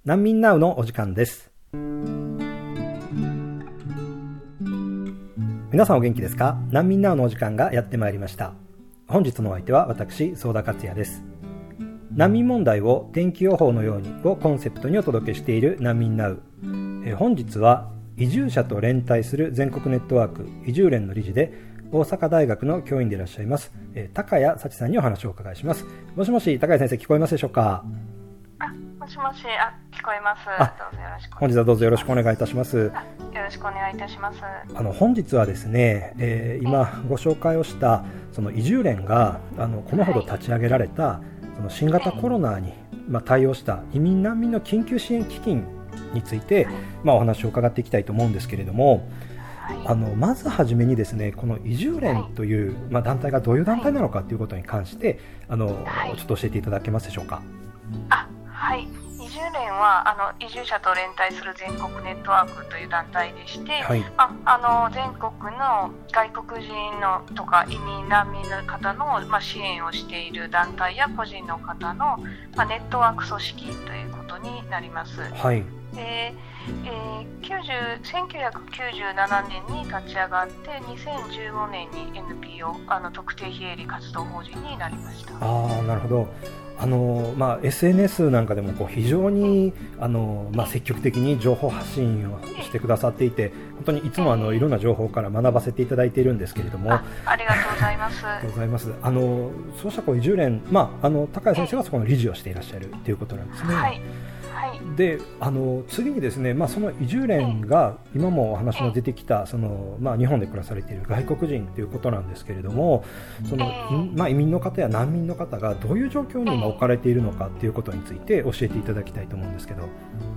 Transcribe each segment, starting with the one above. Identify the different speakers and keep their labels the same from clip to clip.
Speaker 1: 難民ナウのお時間です。皆さんお元気ですか？難民ナウのお時間がやってまいりました。本日のお相手は私、相田克也です。難民問題を天気予報のようにをコンセプトにお届けしている難民ナウ。本日は移住者と連帯する全国ネットワーク移住連の理事で大阪大学の教員でいらっしゃいます高谷幸さんにお話をお伺いします。もしもし、高谷先生、聞こえますでしょうか？
Speaker 2: もしもし、聞こえます。どうぞよろしく。
Speaker 1: 本日はどうぞよろしくお願いいたします。
Speaker 2: よろしくお願いいたします。
Speaker 1: 本日はですね、今ご紹介をしたその移住連がこのほど立ち上げられたその新型コロナに対応した移民難民の緊急支援基金についてお話を伺っていきたいと思うんですけれども、まずはじめにですね、この移住連という団体がどういう団体なのかということに関してちょっと教えていただけますでしょうか？
Speaker 2: はい、移住連は移住者と連帯する全国ネットワークという団体でして、全国の外国人のとか移民難民の方の、支援をしている団体や個人の方の、ネットワーク組織ということになります。1997年に立ち上がって2015年に NPO 特定非営利活動法人になりました。
Speaker 1: なるほど。SNS なんかでも非常に積極的に情報発信をしてくださっていて、本当にいつもいろんな情報から学ばせていただいているんですけれども、
Speaker 2: ありがとうございます。
Speaker 1: ありがとうございます。そうした移住連、高谷先生はそこの理事をしていらっしゃるということなんですね。で次にですね、その移住連が今もお話の出てきたその、日本で暮らされている外国人ということなんですけれども、その移民の方や難民の方がどういう状況に今置かれているのかということについて教えていただきたいと思うんですけど。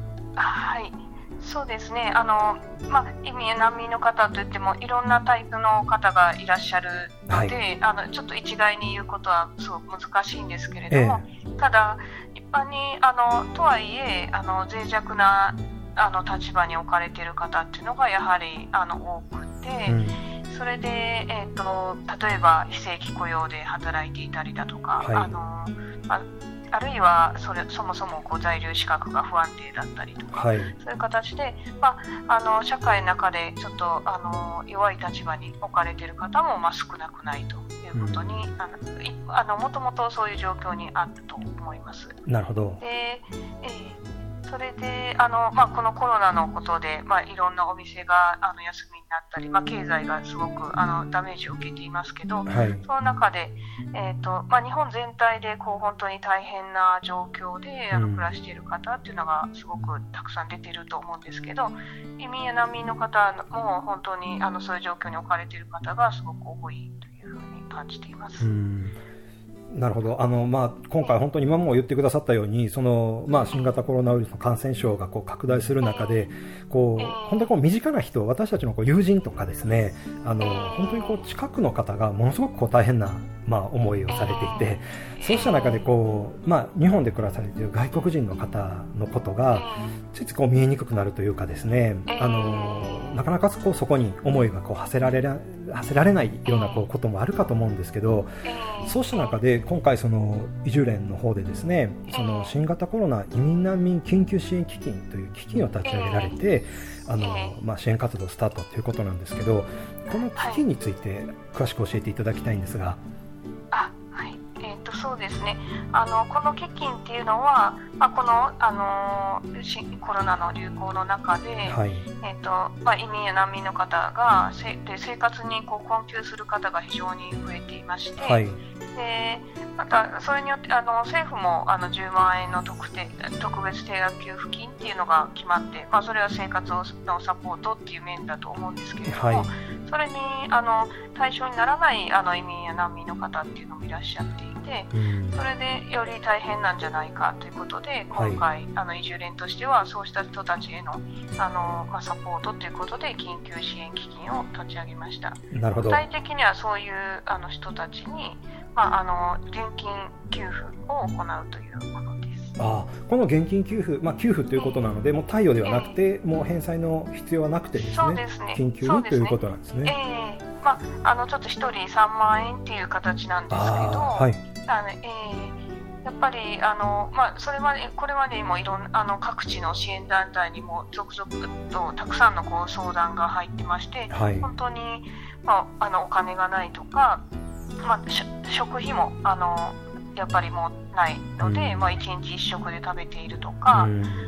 Speaker 2: そうですね、移民や難民の方といってもいろんなタイプの方がいらっしゃるので、ちょっと一概に言うことはすごく難しいんですけれども、ただ一般にとはいえ脆弱な立場に置かれている方っていうのがやはり多くて、それで、例えば非正規雇用で働いていたりだとか、あるいはそもそも在留資格が不安定だったりとか、そういう形で、社会の中でちょっと弱い立場に置かれている方も少なくないということに、もともとそういう状況にあると思います。
Speaker 1: なるほど。
Speaker 2: でそれでこのコロナのことで、いろんなお店が休みになったり、経済がすごくダメージを受けていますけど、その中で、日本全体で本当に大変な状況で暮らしている方っていうのがすごくたくさん出ていると思うんですけど、移民や難民の方も本当にそういう状況に置かれている方がすごく多いというふうに感じています。
Speaker 1: なるほど。今回本当に今も言ってくださったように、新型コロナウイルスの感染症が拡大する中で、本当に身近な人、私たちの友人とかですね、本当に近くの方がものすごく大変な思いをされていて、そうした中で日本で暮らされている外国人の方のことがついつい見えにくくなるというかですね、なかなかそこに思いが馳せられないようなこともあるかと思うんですけど、そうした中で今回その移住連の方でですね、その新型コロナ移民難民緊急支援基金という基金を立ち上げられて支援活動スタートということなんですけど、この基金について詳しく教えていただきたいんですが。
Speaker 2: そうですね、この基金っていうのは、このコロナの流行の中で、移民や難民の方が生活に困窮する方が非常に増えていまして、でまたそれによって政府も10万円の特別定額給付金っていうのが決まって、それは生活のサポートっていう面だと思うんですけれども、それに対象にならない移民や難民の方っていうのもいらっしゃっていて、それでより大変なんじゃないかということで、今回移住連としてはそうした人たちへのサポートということで緊急支援基金を立ち上げました。
Speaker 1: なるほど。
Speaker 2: 具体的にはそういう人たちに現金給付を行うというものです。
Speaker 1: この現金給付、給付ということなので、もう貸与ではなくて、もう返済の必要はなくてですね、緊急にということなんですね。ちょっと1人3万円っていう形なんですけど、
Speaker 2: やっぱりこれまでにもいろんな各地の支援団体にも続々とたくさんの相談が入ってまして、はい、本当に、お金がないとか、食費もやっぱりもうないので、1日1食で食べているとか、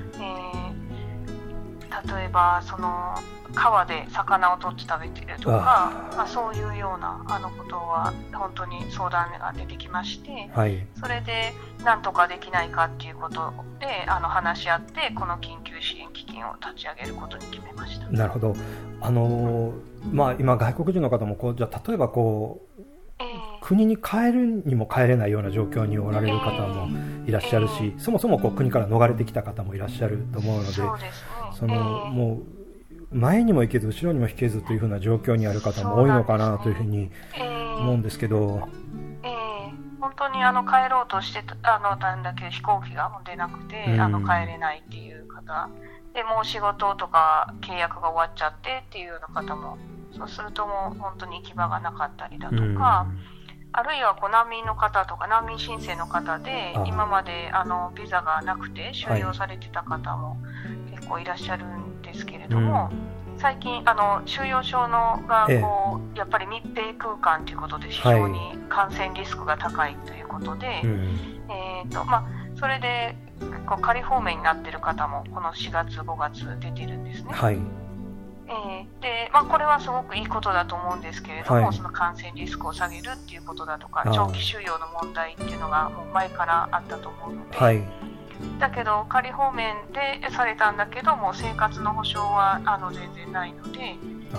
Speaker 2: 例えば川で魚を取って食べているとか、そういうようなことは本当に相談が出てきまして、はい、それで何とかできないかっていうことで話し合ってこの緊急支援基金を立ち上げることに決めました。
Speaker 1: なるほど。今外国人の方もじゃあ例えば国に帰るにも帰れないような状況におられる方もいらっしゃるし、そもそも国から逃れてきた方もいらっしゃると思うので、
Speaker 2: そうですね、
Speaker 1: もう前にも行けず後ろにも引けずというふうな状況にある方も多いのかなというふうに思うんですけど、
Speaker 2: 本当に帰ろうとしてたんだけど飛行機が出なくて、帰れないっていう方で、もう仕事とか契約が終わっちゃってっていうような方も、そうするともう本当に行き場がなかったりだとか、あるいは難民の方とか難民申請の方で今までビザがなくて収容されてた方も結構いらっしゃるんですけれども、最近収容所がやっぱり密閉空間ということで非常に感染リスクが高いということで、それで仮放免になっている方もこの4月5月出てるんですね。はい、でこれはすごくいいことだと思うんですけれども、その感染リスクを下げるっていうことだとか長期収容の問題っていうのがもう前からあったと思うので、だけど仮放免でされたんだけども生活の保障は全然ないので、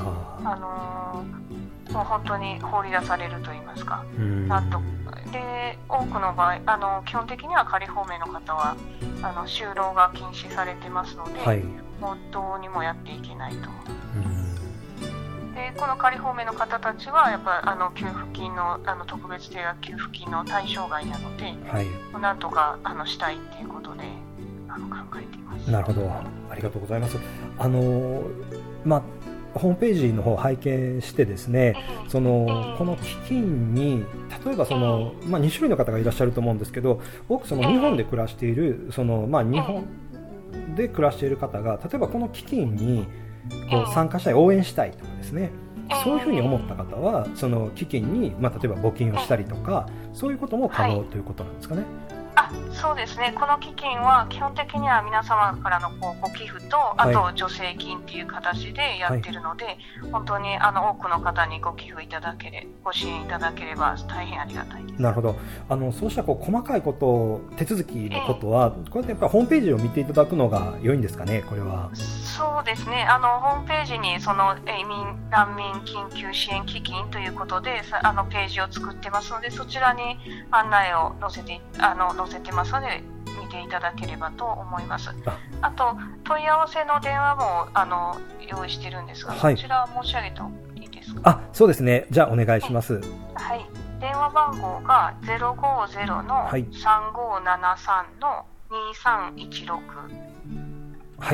Speaker 2: もう本当に放り出されると言いますか、で多くの場合基本的には仮放免の方は就労が禁止されてますので、もうどうにもやっていけないと。でこの仮放免の方たちはやっぱ給付金の特別定額給付金の対象外なので、なんとかしたいっていうことで考えています。
Speaker 1: なるほど、ありがとうございます。ホームページの方を拝見してですね、この基金に例えば2種類の方がいらっしゃると思うんですけど、多く日本で暮らしている日本で暮らしている方が例えばこの基金に参加したい、応援したいとかですね、そういうふうに思った方はその基金に、例えば募金をしたりとか、そういうことも可能ということなんですかね。
Speaker 2: そうですね、この基金は基本的には皆様からのご寄付とあと助成金っていう形でやっているので、本当に多くの方にご寄付いただければ、ご支援いただければ大変ありがたいです。
Speaker 1: なるほど。そうした細かいこと、手続きのことは、こうやってやっぱりホームページを見ていただくのが良いんですかね、これは。
Speaker 2: そうですね、ホームページに難民緊急支援基金ということでページを作ってますので、そちらに案内を載せてますので見ていただければと思います。あと問い合わせの電話も用意してるんですが、そちら申し上げていいですか。
Speaker 1: そうですね、じゃあお願いします。
Speaker 2: はい、電話番号が 050-3573-2316、
Speaker 1: はい、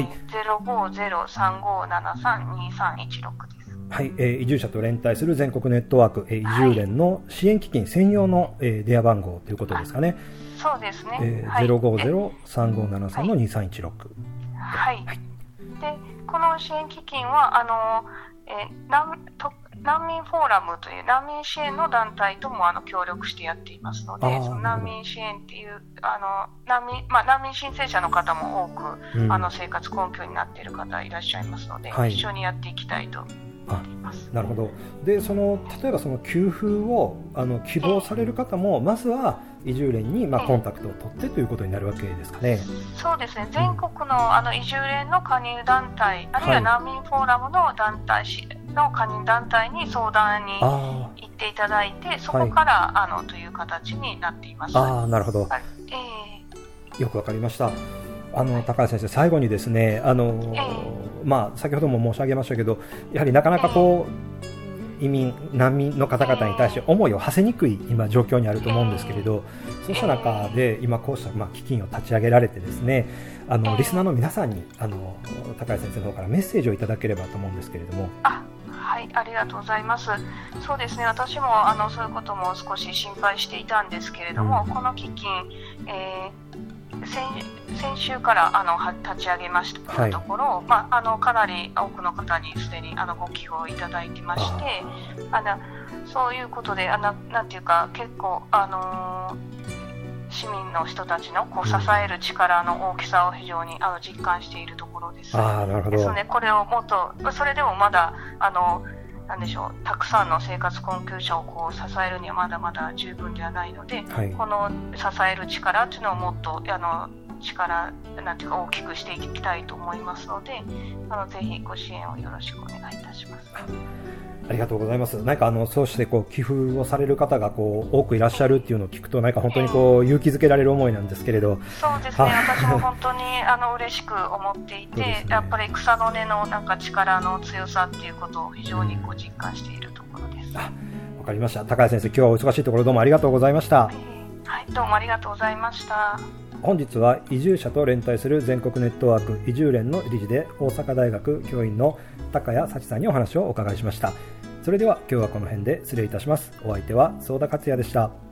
Speaker 2: 050-3573-2316です。
Speaker 1: はい、移住者と連帯する全国ネットワーク、移住連の支援基金専用の、電話番号ということですかね。
Speaker 2: そうですね。
Speaker 1: 050-3573-2316。
Speaker 2: はい。で、この支援基金は難民フォーラムという難民支援の団体とも協力してやっていますので、その難民支援っていう難民申請者の方も多く、生活困窮になっている方いらっしゃいますので、一緒にやっていきたいと思っています。
Speaker 1: なるほど。で、例えば給付を希望される方も、まずは移住連にコンタクトを取ってということになるわけですかね。
Speaker 2: そうですね、全国の移住連の加入団体、あるいは難民フォーラムの団体の加入団体に相談に行っていただいて、そこからという形になっています。
Speaker 1: なるほど、よくわかりました。高橋先生、最後にですね、先ほども申し上げましたけど、やはりなかなか移民難民の方々に対して思いを馳せにくい今状況にあると思うんですけれど、そうした中で今こうした基金を立ち上げられてですね、リスナーの皆さんに高谷先生の方からメッセージをいただければと思うんですけれども。
Speaker 2: はい、ありがとうございます。そうですね、私もそういうことも少し心配していたんですけれども、この基金、先週から立ち上げましたところ、かなり多くの方にすでにご寄付をいただいてまして、そういうことでなんていうか結構市民の人たちの支える力の大きさを非常に実感しているところです。
Speaker 1: なるほど。
Speaker 2: ですのでこれをもっとそれでもまだなんでしょう、たくさんの生活困窮者を支えるにはまだまだ十分ではないので、この支える力というのをもっと力なんていうか大きくしていきたいと思いますので、ぜひご支援をよろしくお願いいたします。
Speaker 1: ありがとうございます。なんかそうして寄付をされる方が多くいらっしゃるっていうのを聞くと、なんか本当に勇気づけられる思いなんですけれど。
Speaker 2: そうですね、私も本当に嬉しく思っていて、ね、やっぱり草の根のなんか力の強さっていうことを非常に実感しているところです。
Speaker 1: わかりました。高谷先生、今日はお忙しいところどうもありがとうございました。
Speaker 2: はい、どうもありがとうございました。
Speaker 1: 本日は移住者と連帯する全国ネットワーク移住連の理事で大阪大学教員の高谷幸さんにお話をお伺いしました。それでは今日はこの辺で失礼いたします。お相手は相田克也でした。